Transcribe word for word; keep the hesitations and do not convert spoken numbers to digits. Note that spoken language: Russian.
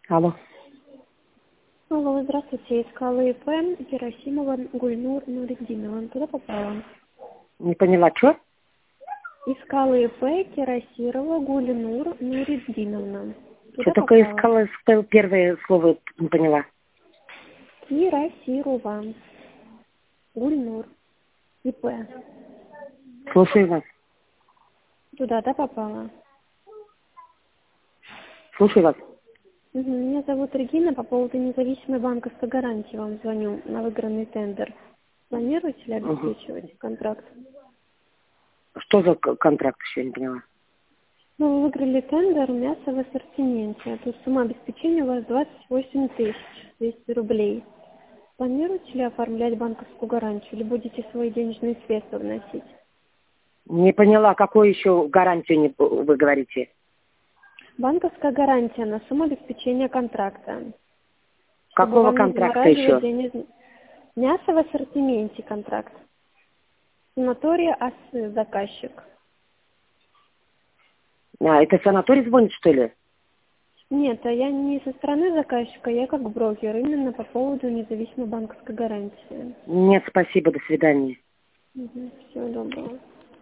Алло. Алло, здравствуйте. Искала ИП Герасимова Гульнур Нуриддиновна. Туда попала. Не поняла, что? Искала ИП Кирасирова Гульнур Нуриддиновна. Что Туда такое попала. искала, спел первое слово, не поняла. Кирасирова Гульнур. ИП. Слушаю вас. Туда, да, попала? Слушаю вас. Угу. Меня зовут Регина. По поводу независимой банковской гарантии вам звоню на выигранный тендер. Планируете ли Угу. обеспечивать контракт? Что за к- контракт, еще не поняла? Ну, вы выиграли тендер мясо в ассортименте. Тут сумма обеспечения у вас двадцать восемь тысяч двести рублей. Планируете ли оформлять банковскую гарантию или будете свои денежные средства вносить? Не поняла, какую еще гарантию не, вы говорите? Банковская гарантия на сумму обеспечения контракта. Чтобы Какого вам не контракта замораживать еще? денежные... Мясо в ассортименте контракт. Санатория АСы, заказчик. А, это санаторий звонит, что ли? Нет, а я не со стороны заказчика, я как брокер, именно по поводу независимой банковской гарантии. Нет, спасибо, до свидания. Угу. Всего доброго.